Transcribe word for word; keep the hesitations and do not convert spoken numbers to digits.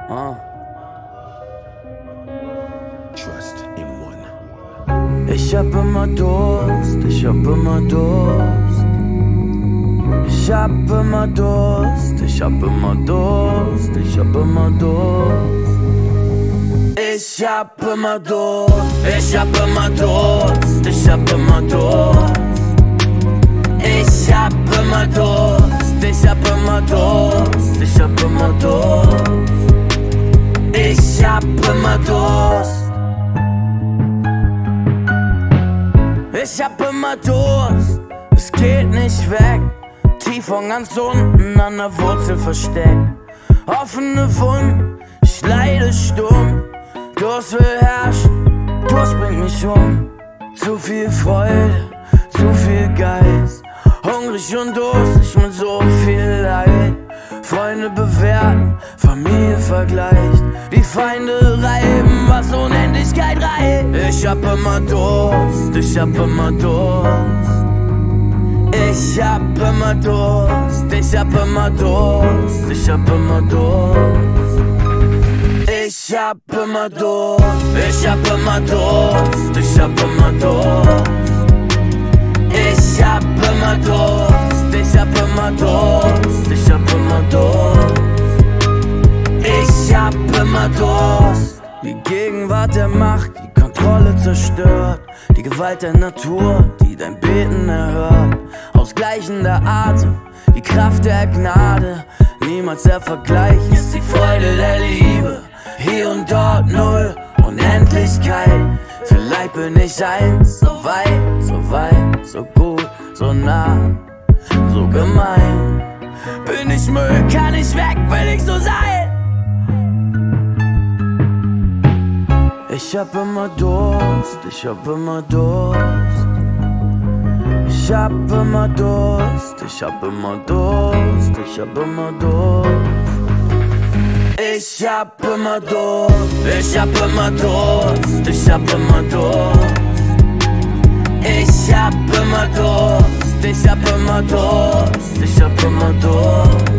Ah. Trust in one. Ich hab immer Durst, ich hab immer Durst. Ich hab immer Durst, ich hab immer Durst, ich hab immer Durst. Ich hab immer Durst, ich hab immer Durst, ich hab immer Durst. Ich hab immer Durst, ich hab immer Durst, ich hab immer Durst. Ich hab immer Durst. Ich hab immer Durst, es geht nicht weg. Tief von ganz unten an der Wurzel versteckt. Offene Wunden, ich leide stumm. Durst will herrschen, Durst bringt mich um. Zu viel Freude, zu viel Geist. Hungrig und durstig mit so viel Leid. Freunde bewerten, Familie vergleicht. Die Feinde reiben, was Unendlichkeit reicht. Ich hab immer Durst, ich hab immer Durst. Ich hab immer Durst, ich hab immer Durst, ich hab immer Durst. Ich hab immer Durst, ich hab immer Durst, ich hab immer Durst. Ich hab immer Durst, ich hab immer Durst, ich hab immer Durst. Ich hab immer Durst. Die Gegenwart der Macht, die Kontrolle zerstört. Die Gewalt der Natur, die dein Beten erhört. Ausgleichender Atem, die Kraft der Gnade. Niemals der Vergleich ist die Freude der Liebe. Hier und dort null, Unendlichkeit. Vielleicht bin ich eins, so weit, so weit, so gut, so nah, so gemein. Bin ich Müll, kann ich weg, will ich so sein. Ich hab immer Durst, ich hab immer Durst. Ich hab immer Durst, ich hab immer Durst, ich hab immer Durst. Ich hab immer Durst, ich hab immer Durst, ich hab immer Durst. Ich hab immer Durst, ich hab immer Durst, ich hab immer Durst.